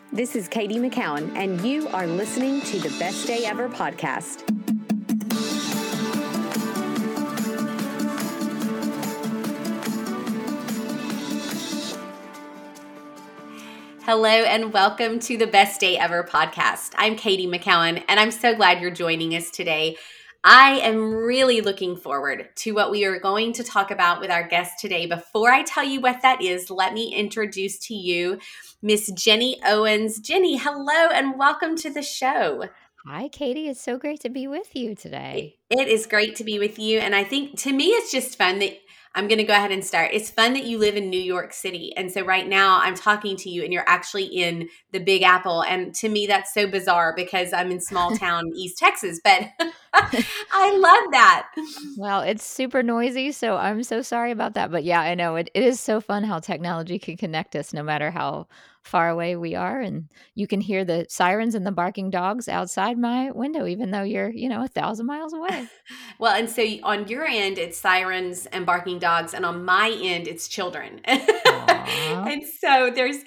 This is Katie McCowan, and you are listening to the Best Day Ever podcast. Hello, and welcome to the Best Day Ever podcast. I'm Katie McCowan, and I'm so glad you're joining us today. I am really looking forward to what we are going to talk about with our guest today. Before I tell you what that is, let me introduce to you Miss Jenny Owens. Jenny, hello, and welcome to the show. Hi, Katie. It's so great to be with you today. It is great to be with you. And I think to me, it's just fun that I'm going to go ahead and start. It's fun that you live in New York City. And so right now I'm talking to you and you're actually in the Big Apple. And to me, that's so bizarre because I'm in small town East Texas. But I love that. Well, it's super noisy, so I'm so sorry about that. But yeah, I know it is so fun how technology can connect us no matter how far away we are. And you can hear the sirens and the barking dogs outside my window, even though you're, 1,000 miles away. Well, and so on your end, it's sirens and barking dogs, and on my end, it's children. Aw. And so there's,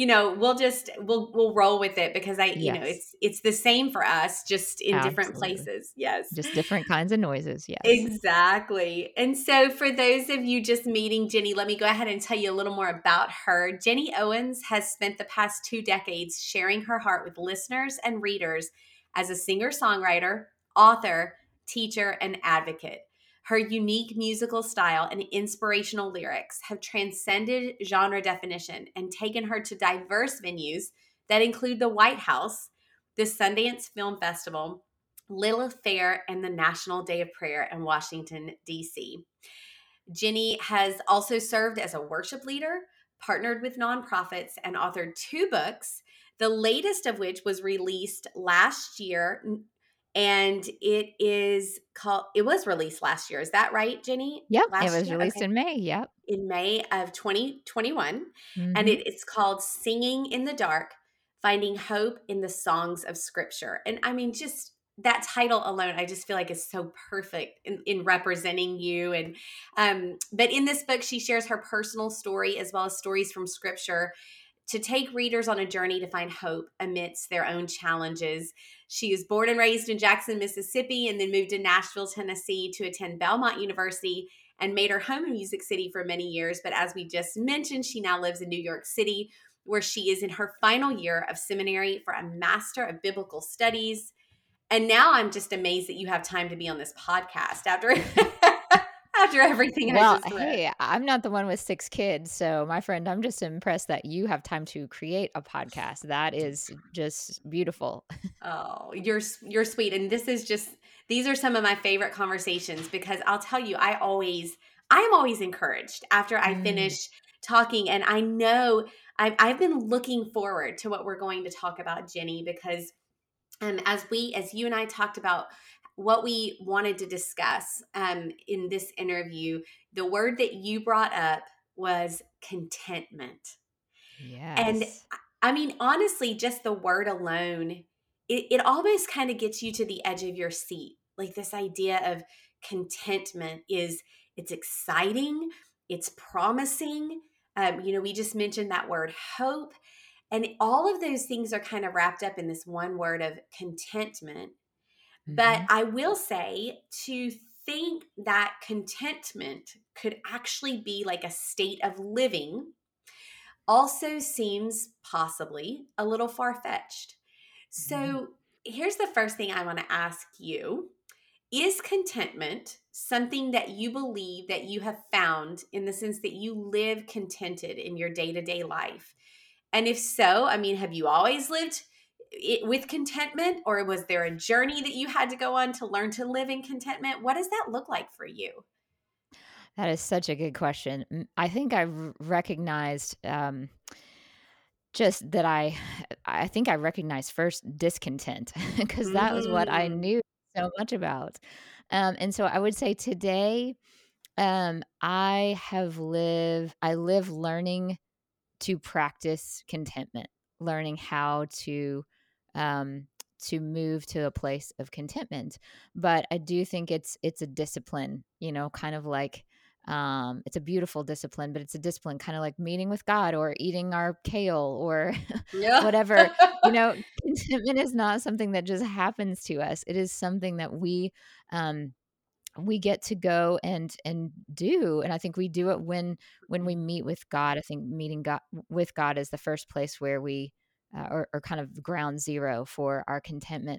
we'll roll with it because Yes, it's the same for us, just in different absolutely. places. Yes. Just different kinds of noises. Yes. Exactly. And so for those of you just meeting Jenny, let me go ahead and tell you a little more about her. Jenny Owens has spent the past 2 decades sharing her heart with listeners and readers as a singer-songwriter, author, teacher, and advocate. Her unique musical style and inspirational lyrics have transcended genre definition and taken her to diverse venues that include the White House, the Sundance Film Festival, Lilith Fair, and the National Day of Prayer in Washington, D.C. Jenny has also served as a worship leader, partnered with nonprofits, and authored 2 books, the latest of which was released last year. And it was released last year. Is that right, Jenny? Yep. It Last was year? released Okay. in May. Yep. In May of 2021. And Hmm. it's called Singing in the Dark, Finding Hope in the Songs of Scripture. And I mean, just that title alone, I just feel like is so perfect in representing you. And but in this book, she shares her personal story as well as stories from Scripture to take readers on a journey to find hope amidst their own challenges. She was born and raised in Jackson, Mississippi, and then moved to Nashville, Tennessee to attend Belmont University and made her home in Music City for many years. But as we just mentioned, she now lives in New York City, where she is in her final year of seminary for a Master of Biblical Studies. And now I'm just amazed that you have time to be on this podcast after after everything I Well, just read. hey, I'm not the one with 6 kids, so my friend, I'm just impressed that you have time to create a podcast. That is just beautiful. Oh, you're sweet. And these are some of my favorite conversations because I'll tell you, I'm always encouraged after I Mm, finish talking. And I know I've been looking forward to what we're going to talk about, Jenny, because as you and I talked about what we wanted to discuss in this interview, the word that you brought up was contentment. And yes. I mean, honestly, just the word alone, it almost kind of gets you to the edge of your seat. Like this idea of contentment it's exciting, it's promising. We just mentioned that word hope. And all of those things are kind of wrapped up in this one word of contentment. But Mhm. I will say to think that contentment could actually be like a state of living also seems possibly a little far fetched. Mhm. So, here's the first thing I want to ask you. Is contentment something that you believe that you have found in the sense that you live contented in your day to day life? And if so, I mean, have you always lived with contentment, or was there a journey that you had to go on to learn to live in contentment? What does that look like for you? That is such a good question. I think I recognized, just that I think I recognized first discontent because that was what I Mm, knew so much about. And so I would say today, I live learning to practice contentment, learning how um, to move to a place of contentment. But I do think it's a discipline, kind of like It's a beautiful discipline, but it's a discipline kind of like meeting with God or eating our kale or Yeah. whatever. Contentment is not something that just happens to us. It is something that um, we get to go and do, and I think we do it when we meet with God. I think meeting God with God is the first place where we or kind of ground zero for our contentment.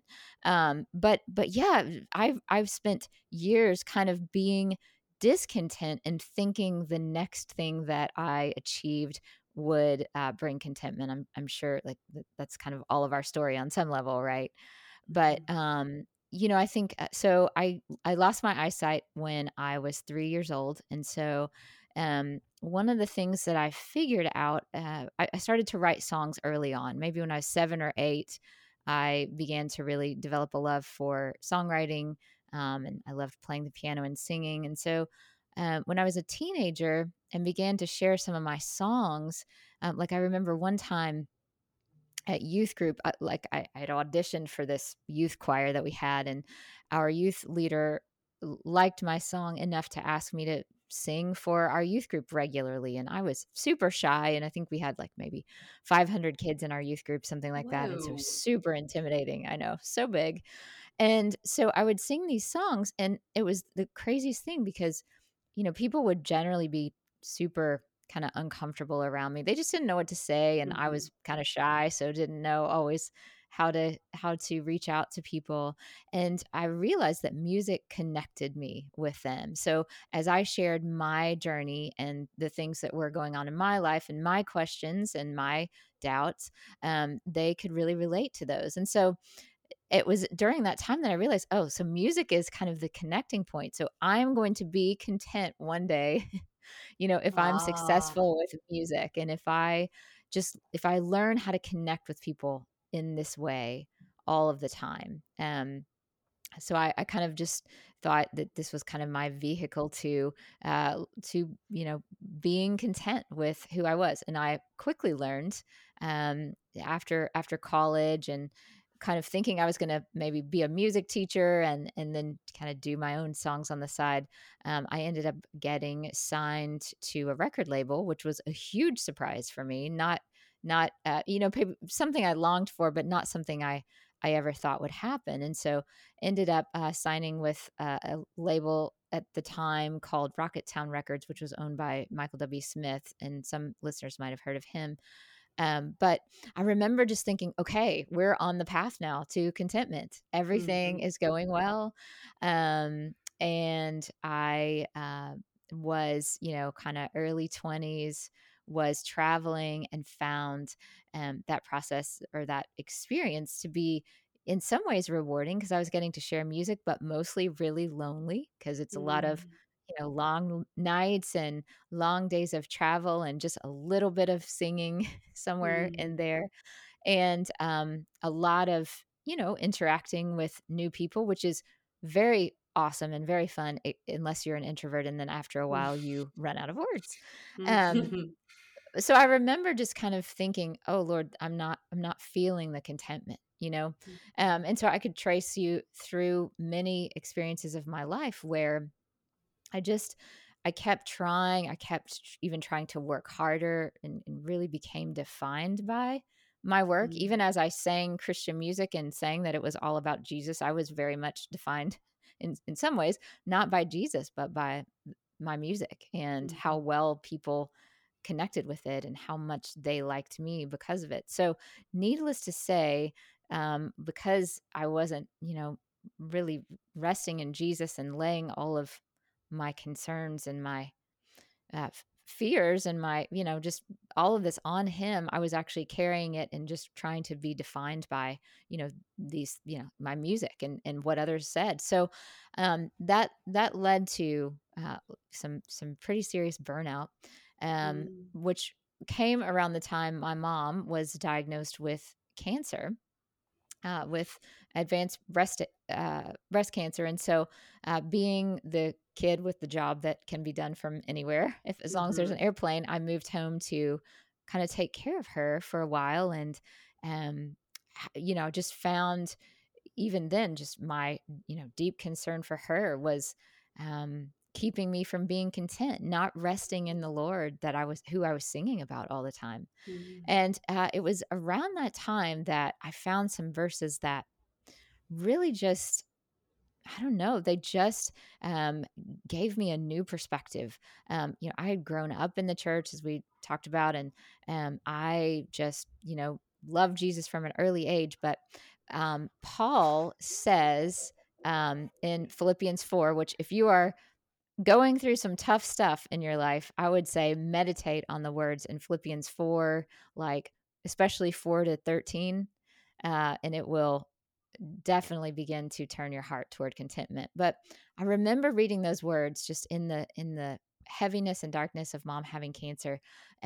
But yeah, I've spent years kind of being discontent and thinking the next thing that I achieved would bring contentment. I'm sure like that's kind of all of our story on some level, right? But I think so. I lost my eyesight when I was 3 years old, and so one of the things that I figured out, I started to write songs early on. Maybe when I was 7 or 8, I began to really develop a love for songwriting, and I loved playing the piano and singing. And so when I was a teenager and began to share some of my songs, like I remember one time at youth group, I had auditioned for this youth choir that we had, and our youth leader liked my song enough to ask me to sing for our youth group regularly. And I was super shy, and I think we had like maybe 500 kids in our youth group, something like that. And so Whoa. super intimidating. I know, so big. And so I would sing these songs, and it was the craziest thing because, people would generally be super kind of uncomfortable around me. They just didn't know what to say, and I Mhm. was kind of shy, so didn't know always how to reach out to people. And I realized that music connected me with them. So as I shared my journey and the things that were going on in my life and my questions and my doubts, they could really relate to those. And so it was during that time that I realized, oh, so music is kind of the connecting point. So I'm going to be content one day, if I'm Ah. successful with music, and if I learn how to connect with people in this way all of the time. So I kind of just thought that this was kind of my vehicle to being content with who I was. And I quickly learned after college and kind of thinking I was going to maybe be a music teacher and then kind of do my own songs on the side. I ended up getting signed to a record label, which was a huge surprise for me. Not something I longed for, but not something I ever thought would happen. And so ended up signing with a label at the time called Rocket Town Records, which was owned by Michael W. Smith, and some listeners might have heard of him. But I remember just thinking, okay, we're on the path now to contentment. Everything Mhm. is going well. And I was, kind of early 20s, was traveling and found that process or that experience to be in some ways rewarding because I was getting to share music, but mostly really lonely because it's a lot of, Mm. long nights and long days of travel and just a little bit of singing somewhere in Mm. there. And a lot of, interacting with new people, which is very awesome and very fun, unless you're an introvert. And then after a while, you run out of words. Um, Mhm. so I remember just kind of thinking, "Oh Lord, I'm not feeling the contentment," you know? And so I could trace you through many experiences of my life where I just I kept trying, I kept even trying to work harder and really became defined by my work. Mm. Even as I sang Christian music and sang that it was all about Jesus, I was very much defined in some ways, not by Jesus, but by my music and how Mhm. well people connected with it and how much they liked me because of it. So, needless to say, because I wasn't, really resting in Jesus and laying all of my concerns and my fears and my, just all of this on him, I was actually carrying it and just trying to be defined by, these, my music and what others said. So that led to some pretty serious burnout, Mm. which came around the time my mom was diagnosed with cancer, with advanced breast cancer. And so, being the kid with the job that can be done from anywhere, if as long as there's an Mhm. airplane, I moved home to kind of take care of her for a while. And, just found even then, just my, deep concern for her was, keeping me from being content, not resting in the Lord that who I was singing about all the time. Mm. And it was around that time that I found some verses that really just, I don't know, they just um, gave me a new perspective. I had grown up in the church, as we talked about, and I just, loved Jesus from an early age. But Paul says in Philippians 4, which if you are going through some tough stuff in your life, I would say meditate on the words in Philippians 4, like especially 4 to 13, and it will definitely begin to turn your heart toward contentment. But I remember reading those words just in the heaviness and darkness of mom having cancer.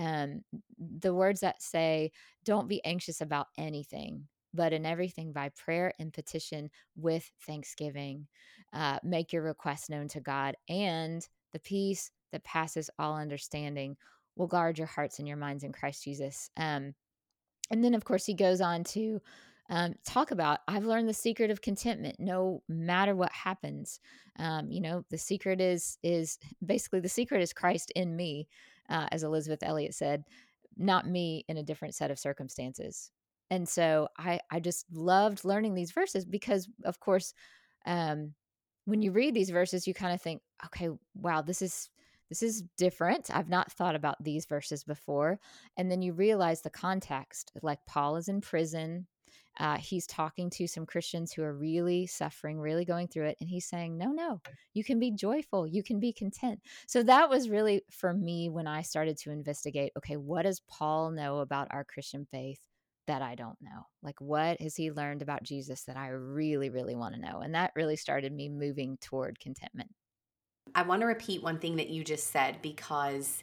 The words that say, "Don't be anxious about anything, but in everything by prayer and petition with thanksgiving, make your requests known to God, and the peace that passes all understanding will guard your hearts and your minds in Christ Jesus." And then, of course, he goes on to talk about, I've learned the secret of contentment no matter what happens. The secret is basically, the secret is Christ in me, as Elizabeth Elliot said, not me in a different set of circumstances. And so I just loved learning these verses because, of course, um, when you read these verses, you kind of think, okay, wow, this is different. I've not thought about these verses before. And then you realize the context, like Paul is in prison. He's talking to some Christians who are really suffering, really going through it. And he's saying, no, no, you can be joyful. You can be content. So that was really for me when I started to investigate, okay, what does Paul know about our Christian faith that I don't know? Like, what has he learned about Jesus that I really, really want to know? And that really started me moving toward contentment. I want to repeat one thing that you just said because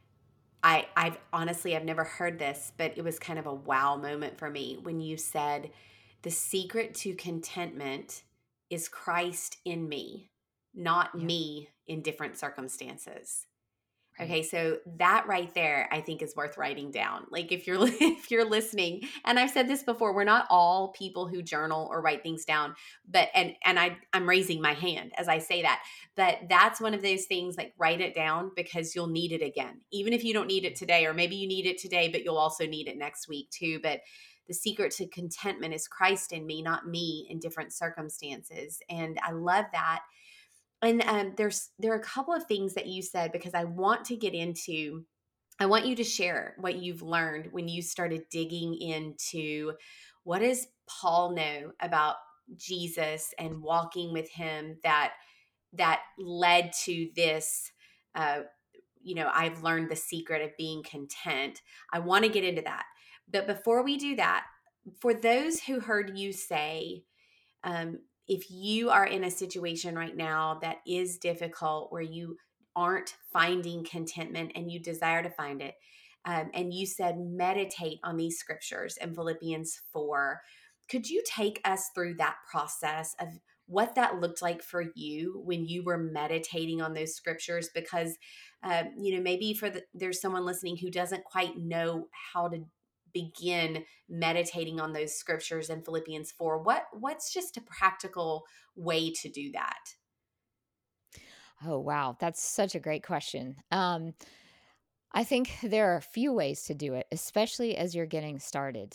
I've never heard this, but it was kind of a wow moment for me when you said the secret to contentment is Christ in me, not Yep. me in different circumstances. Right. Okay, so that right there, I think is worth writing down. Like if you're if you're listening, and I've said this before, we're not all people who journal or write things down, but I'm raising my hand as I say that. But that's one of those things, like write it down because you'll need it again. Even if you don't need it today, or maybe you need it today, but you'll also need it next week too. But the secret to contentment is Christ in me, not me in different circumstances. And I love that. And there are a couple of things that you said because I want to get into. I want you to share what you've learned when you started digging into what does Paul know about Jesus and walking with him that led to this. Uh, I've learned the secret of being content. I want to get into that, but before we do that, for those who heard you say if you are in a situation right now that is difficult where you aren't finding contentment and you desire to find it, and you said meditate on these scriptures in Philippians 4, could you take us through that process of what that looked like for you when you were meditating on those scriptures? Because, maybe there's someone listening who doesn't quite know how to begin meditating on those scriptures in Philippians 4. What's just a practical way to do that? Oh, wow. That's such a great question. I think there are a few ways to do it, especially as you're getting started.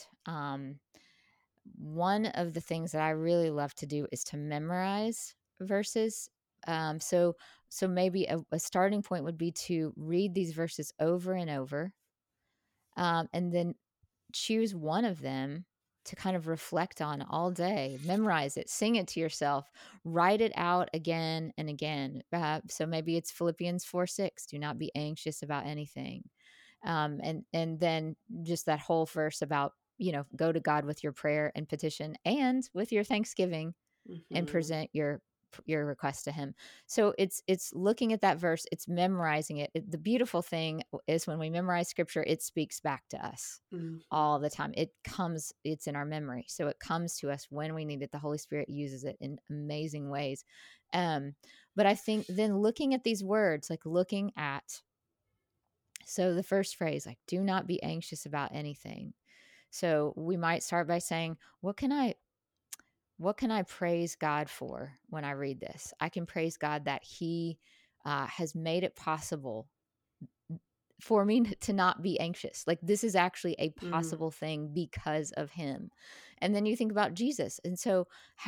One of the things that I really love to do is to memorize verses. So maybe a starting point would be to read these verses over and over, and then choose one of them to kind of reflect on all day, memorize it, sing it to yourself, write it out again and again. So maybe it's Philippians 4:6, do not be anxious about anything. And then just that whole verse about, go to God with your prayer and petition and with your thanksgiving and Hmm. present your request to him. So it's looking at that verse, it's memorizing it. The beautiful thing is when we memorize scripture, it speaks back to us Hmm. all the time. It's in our memory. So it comes to us when we need it. The Holy Spirit uses it in amazing ways. Um, but I think then looking at these words, like looking at, so the first phrase, like, do not be anxious about anything. So we might start by saying, what can I praise God for when I read this? I can praise God that He has made it possible for me to not be anxious. Like, this is actually a Mm, possible thing because of him. And then you think about Jesus. And so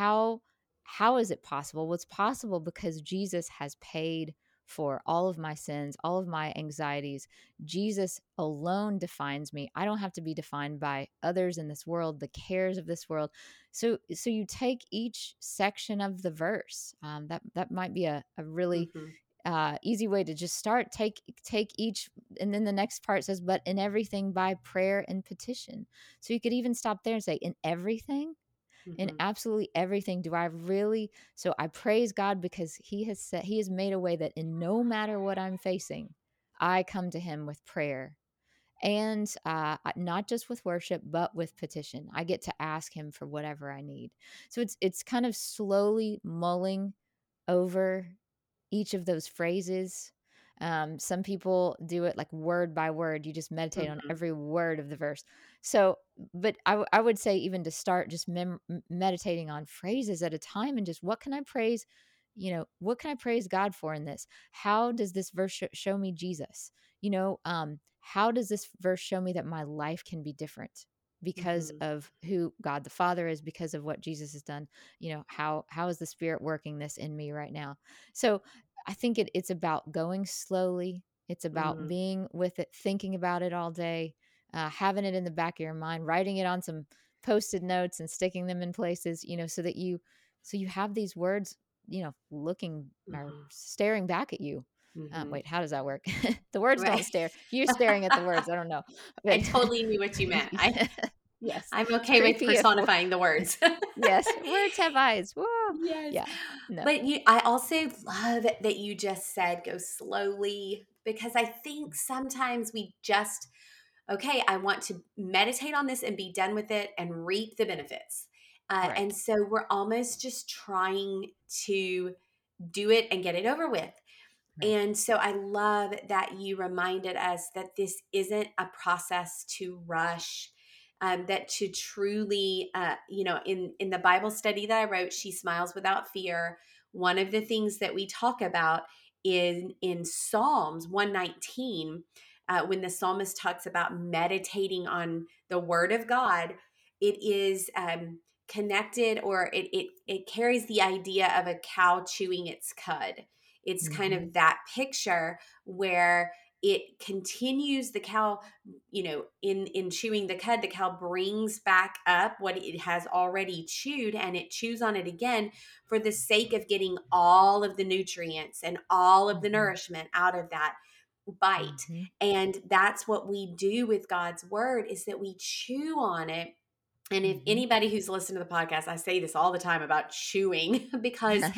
how is it possible? Well, it's possible because Jesus has paid for all of my sins, all of my anxieties. Jesus alone defines me. I don't have to be defined by others in this world, the cares of this world. So you take each section of the verse. That might be a really mhm, easy way to just start. Take each, and then the next part says, but in everything by prayer and petition. So you could even stop there and say, in everything, in mhm, absolutely everything. Do I really? So I praise God because he has made a way that in no matter what I'm facing, I come to him with prayer, and not just with worship but with petition. I get to ask him for whatever I need. So it's kind of slowly mulling over each of those phrases. Some people do it like word by word. You just meditate on mhm, every word of the verse. So, but I would say, even to start, just meditating on phrases at a time, and just what can I praise? What can I praise God for in this? How does this verse show me Jesus? How does this verse show me that my life can be different because mhm, of who God the Father is, because of what Jesus has done? How is the Spirit working this in me right now? So I think it's about going slowly. It's about mhm, being with it, thinking about it all day, having it in the back of your mind, writing it on some post-it notes and sticking them in places, so you have these words, looking or mhm, staring back at you. mhm. Wait, how does that work? The words don't Right. stare. You're staring at the words. I don't know. I But totally knew what you meant. yes, I'm it's okay with creepy if personifying the words. yes, words have eyes. Whoa. Yes. Yeah. No. But I also love that you just said go slowly, because I think sometimes we just, okay, I want to meditate on this and be done with it and reap the benefits. And Right. so we're almost just trying to do it and get it over with. Right. And so I love that you reminded us that this isn't a process to rush, that to truly, in the Bible study that I wrote, She Smiles Without Fear, one of the things that we talk about in Psalms 119, when the psalmist talks about meditating on the Word of God, it is connected, or it carries the idea of a cow chewing its cud. It's kind Hmm. of that picture where it continues, the cow, in chewing the cud, the cow brings back up what it has already chewed, and it chews on it again for the sake of getting all of the nutrients and all of the Hmm. nourishment out of that bite. Hmm. And that's what we do with God's word, is that we chew on it. And if Hmm. anybody who's listened to the podcast, I say this all the time about chewing, because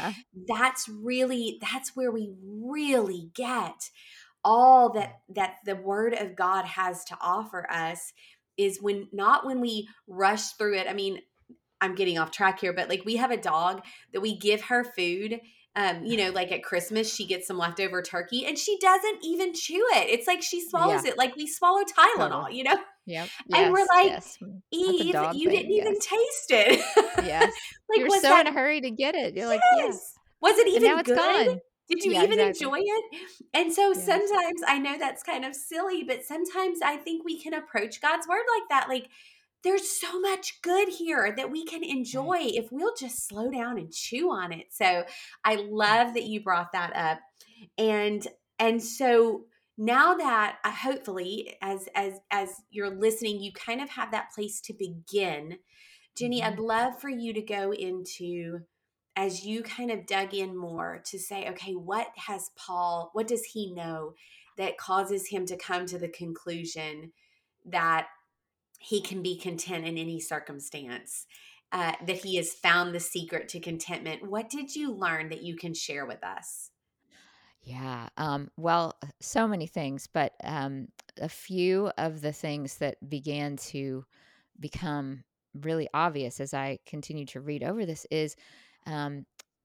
that's where we really get all that the word of God has to offer us, is when we rush through it. I mean, I'm getting off track here, but like, we have a dog that we give her food. Like at Christmas, she gets some leftover turkey and she doesn't even chew it. It's like she swallows Yeah, it like we swallow totally. Tylenol. Yep. And we're Yes, like, yes. That's a Eve, dog you thing, didn't even yes. taste it. Yes. Like, You're was so in that, a hurry to get it. You're like, "Yeah." yes. Was it And now even it's good? gone. Did you Yeah, even exactly. enjoy it? And so Yes. sometimes, I know that's kind of silly, but sometimes I think we can approach God's word like that. Like, there's so much good here that we can Right. enjoy if we'll just slow down and chew on it. So I Mm. love that you brought that up. And so now that, hopefully, as you're listening, you kind of have that place to begin. Jenny, I'd Mhm. love for you to go into, as you kind of dug in more, to say, okay, what does he know that causes him to come to the conclusion that he can be content in any circumstance, that he has found the secret to contentment? What did you learn that you can share with us? Yeah, well, so many things, but, a few of the things that began to become really obvious as I continued to read over this um,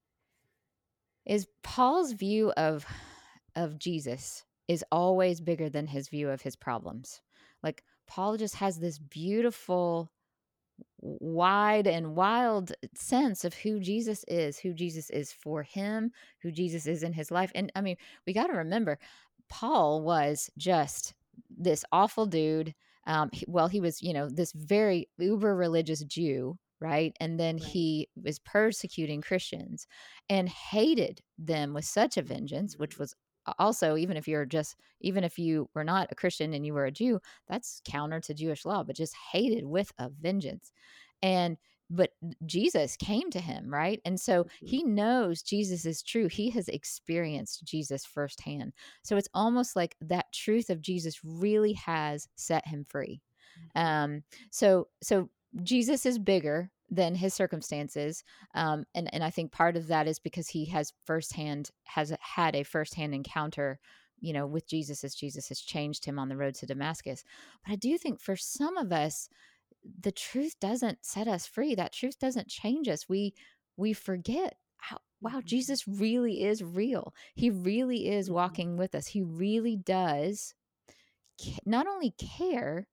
is Paul's view of Jesus is always bigger than his view of his problems. Like, Paul just has this beautiful wide and wild sense of who Jesus is for him, who Jesus is in his life. And I mean, we got to remember, Paul was just this awful dude. He was, this very uber religious Jew, right? And then Right. he was persecuting Christians and hated them with such a vengeance, which was also, even if you were not a Christian and you were a Jew, that's counter to Jewish law, but just hated with a vengeance. And but Jesus came to him, right? And so Mhm. he knows Jesus is true. He has experienced Jesus firsthand. So it's almost like that truth of Jesus really has set him free. Mhm. Um, so Jesus is bigger than his circumstances, and I think part of that is because he has had a firsthand encounter, with Jesus as Jesus has changed him on the road to Damascus. But I do think for some of us, the truth doesn't set us free. That truth doesn't change us. We forget how, wow, Mhm. Jesus really is real. He really is Mhm. walking with us. He really does not only care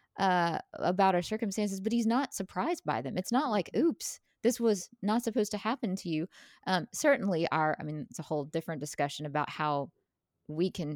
about our circumstances, but he's not surprised by them. It's not like, Mhm. oops, this was not supposed to happen to you. Certainly, I mean, it's a whole different discussion about how we can,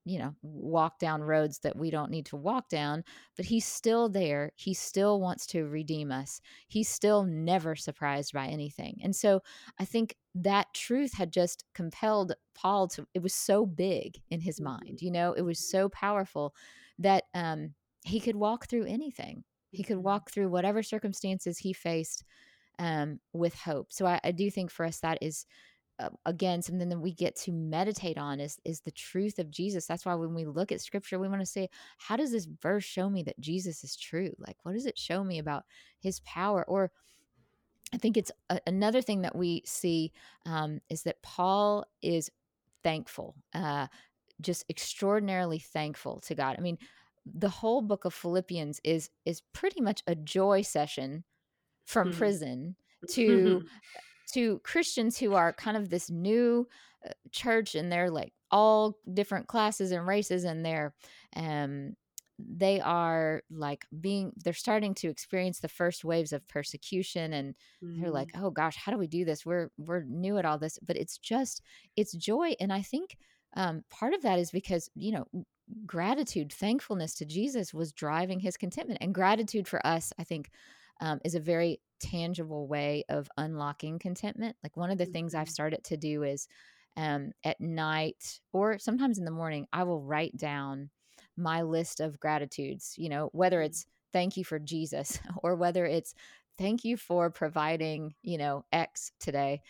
walk down roads that we don't need to walk down, but he's still there. He still wants to redeem us. He's still never surprised by anything. And so I think that truth had just compelled Paul to, it was so big in his Mhm. mind, it was so powerful that he could walk through anything. He could Mhm. walk through whatever circumstances he faced with hope. So I do think for us that is again something that we get to meditate on is the truth of Jesus. That's why when we look at scripture, we want to say, how does this verse show me that Jesus is true? Like, what does it show me about his power? Or I think it's another thing that we see is that Paul is thankful, just extraordinarily thankful to God. I mean, the whole book of Philippians is pretty much a joy session from Mhm. prison to Mhm. Christians who are kind of this new church, and they're like all different classes and races, and um they are like they're starting to experience the first waves of persecution, and they're like, Mhm. oh gosh, how do we do this? We're new at all this, but it's joy. And I think part of that is because gratitude, thankfulness to Jesus was driving his contentment. And gratitude for us, I think, is a very tangible way of unlocking contentment. Like one of the things I've Mhm. started to do is at night or sometimes in the morning, I will write down my list of gratitudes, whether Mhm. it's thank you for Jesus or whether it's thank you for providing, X today.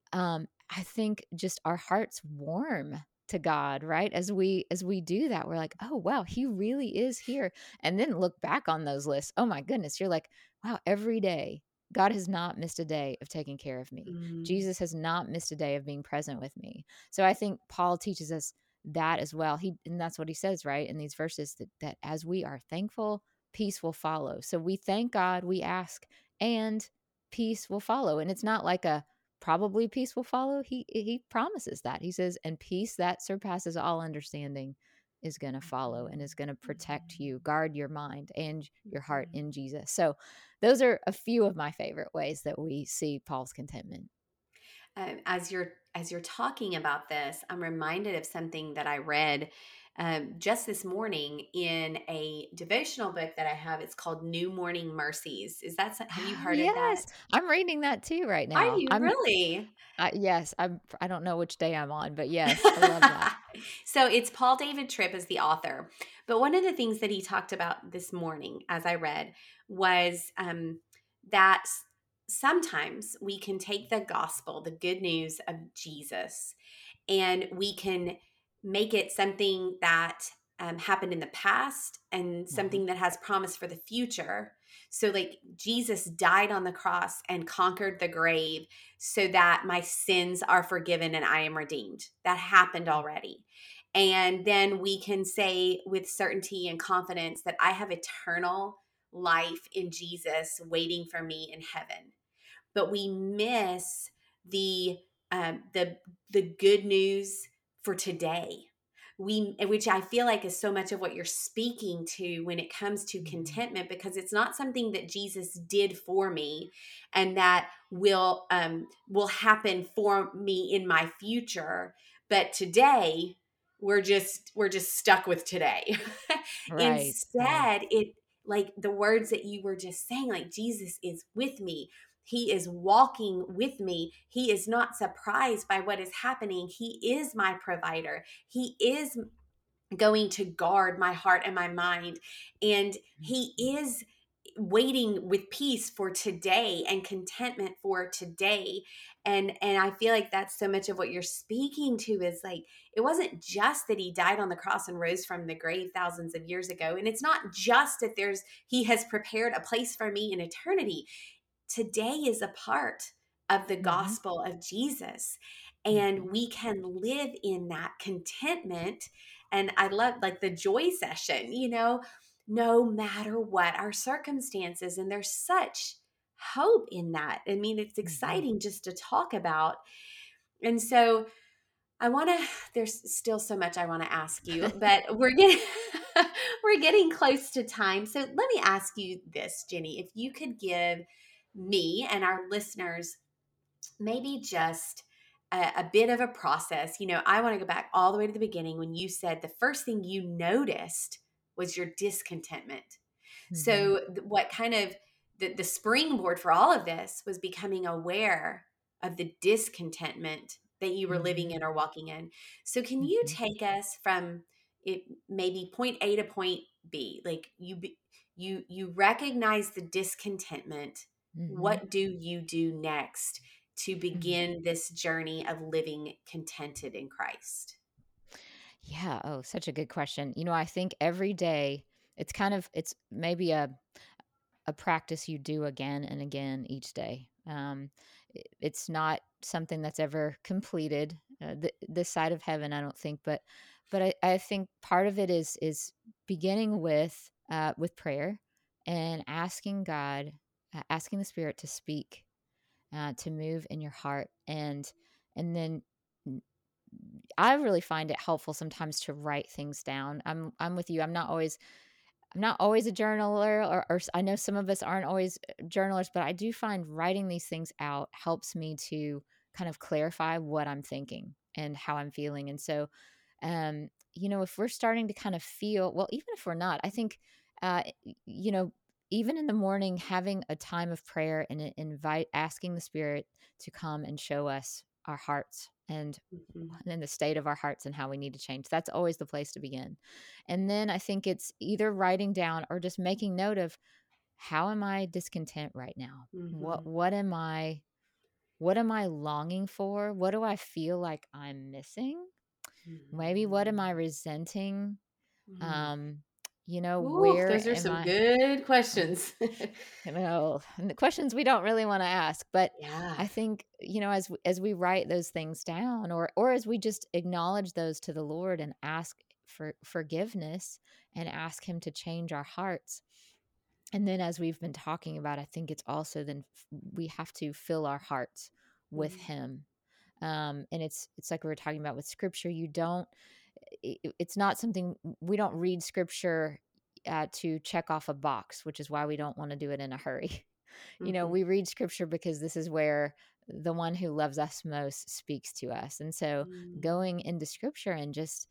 I think just our hearts warm to God, right? As we do that, we're like, oh wow, he really is here. And then look back on those lists. Oh my goodness, you're like, wow, every day God has not missed a day of taking care of me. Mhm. Jesus has not missed a day of being present with me. So I think Paul teaches us that as well. And that's what he says, right? In these verses that as we are thankful, peace will follow. So we thank God, we ask, and peace will follow. And it's not like a probably peace will follow. He promises that. He says, and peace that surpasses all understanding is going to follow and is going to protect Mhm. you, guard your mind and your heart Mhm. in Jesus. So those are a few of my favorite ways that we see Paul's contentment. As you're talking about this, I'm reminded of something that I read just this morning in a devotional book that I have. It's called New Morning Mercies. Have you Oh, heard of that? yes. I'm reading that too right Are now. you really? Yes, I don't know which day I'm on, but yes, I love that. So it's Paul David Tripp as the author. But one of the things that he talked about this morning, as I read, was that sometimes we can take the gospel, the good news of Jesus, and we can make it something that happened in the past and Mhm. something that has promise for the future. So, like, Jesus died on the cross and conquered the grave so that my sins are forgiven and I am redeemed. That happened already. And then we can say with certainty and confidence that I have eternal life in Jesus waiting for me in heaven. But we miss the um, the the good news for today. which I feel like is so much of what you're speaking to when it comes to Mhm. contentment, because it's not something that Jesus did for me and that will happen for me in my future. But today we're just stuck with today. Right, right. Instead, it like the words that you were just saying, like Jesus is with me. He is walking with me. He is not surprised by what is happening. He is my provider. He is going to guard my heart and my mind. And He Mhm. is waiting with peace for today and contentment for today. And I feel like that's so much of what you're speaking to, is like it wasn't just that He died on the cross and rose from the grave thousands of years ago, and it's not just that there's He has prepared a place for me in eternity. Today is a part of the Mhm. gospel of Jesus. And Mhm. we can live in that contentment. And I love like the joy session, no matter what our circumstances. And there's such hope in that. I mean, it's Mhm. exciting just to talk about. And so there's still so much I want to ask you, but we're getting close to time. So let me ask you this, Jenny, if you could give me and our listeners maybe just a bit of a process. I want to go back all the way to the beginning when you said the first thing you noticed was your discontentment. Mhm. So, what kind of the springboard for all of this was becoming aware of the discontentment that you were living Mhm. in or walking in. So, can you Mhm. take us from it, maybe point A to point B? Like you recognize the discontentment. Mhm. What do you do next to Mhm. begin this journey of living contented in Christ? Yeah, oh, such a good question. I think every day it's maybe a practice you do again and again each day. It's not something that's ever completed this side of heaven, I don't think, but I think part of it is beginning with prayer and asking God, asking the Spirit to speak, to move in your heart, and then I really find it helpful sometimes to write things down. I'm with you. I'm not always a journaler, I know some of us aren't always journalers, but I do find writing these things out helps me to kind of clarify what I'm thinking and how I'm feeling. And so, if we're starting to kind of feel, well, even if we're not, I think, uh, y- you know, even in the morning, having a time of prayer and asking the Spirit to come and show us our hearts Mhm. and the state of our hearts and how we need to change. That's always the place to begin. And then I think it's either writing down or just making note of, how am I discontent right now? What Mhm. what am I what am I longing for? What do I feel like I'm missing? Maybe what am I Mhm. resenting? Mm. Um, Ooh, where those are am some I? good questions. And the questions we don't really want to ask, but Yeah. I think, as we write those things down, or as we just acknowledge those to the Lord and ask for forgiveness and ask Him to change our hearts. And then, as we've been talking about, I think it's also then we have to fill our hearts with Mm. Him. And it's like we were talking about with Scripture. It's not something, we don't read Scripture to check off a box, which is why we don't want to do it in a hurry. Mhm. We read Scripture because this is where the one who loves us most speaks to us. And so, Mm. going into Scripture and just,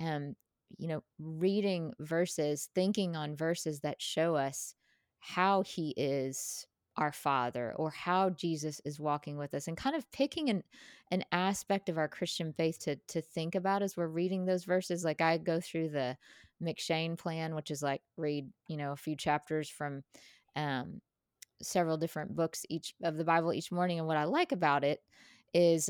reading verses, thinking on verses that show us how He is our Father, or how Jesus is walking with us, and kind of picking an aspect of our Christian faith to think about as we're reading those verses. Like, I go through the McShane plan, which is like read, a few chapters from um several different books each of the Bible each morning. And what I like about it is,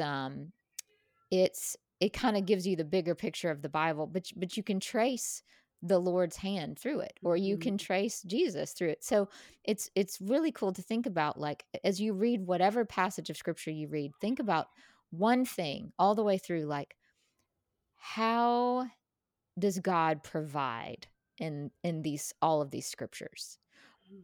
it kind of gives you the bigger picture of the Bible, but you can trace the Lord's hand through it, or you can Mhm. trace Jesus through it. So it's really cool to think about, like, as you read whatever passage of scripture you read, think about one thing all the way through, like, how does God provide in these all of these scriptures?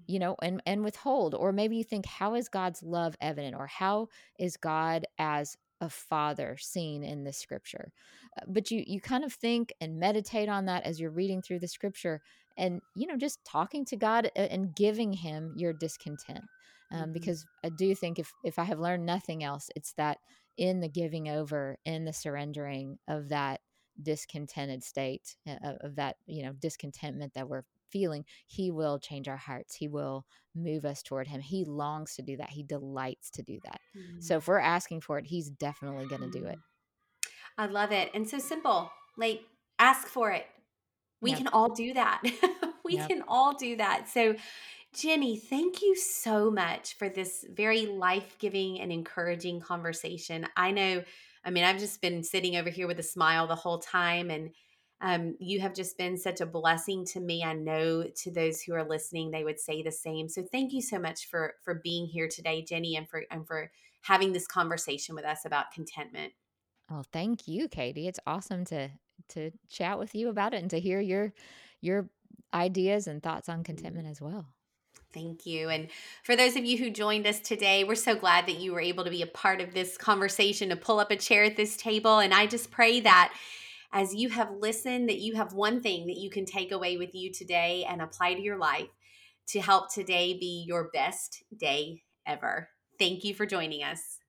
And withhold. Or maybe you think, how is God's love evident, or how is God as a father seen in the scripture. But you kind of think and meditate on that as you're reading through the scripture, and just talking to God, and giving him your discontent. Mhm. Because I do think, if I have learned nothing else, it's that in the giving over, in the surrendering of that discontented state, of that discontentment that we're feeling, he will change our hearts. He will move us toward him. He longs to do that. He delights to do that. So if we're asking for it, he's definitely going to do it. Mhm. I love it. And so simple. Like, ask for it. We Yep. can all do that. We Yep. can all do that. So, Jenny, thank you so much for this very life giving and encouraging conversation. I mean, I've just been sitting over here with a smile the whole time, and you have just been such a blessing to me. I know to those who are listening, they would say the same. So, thank you so much for being here today, Jenny, and for having this conversation with us about contentment. Oh, thank you, Katie. It's awesome to chat with you about it, and to hear your ideas and thoughts on contentment as well. Thank you. And for those of you who joined us today, we're so glad that you were able to be a part of this conversation, to pull up a chair at this table. And I just pray that as you have listened, that you have one thing that you can take away with you today and apply to your life to help today be your best day ever. Thank you for joining us.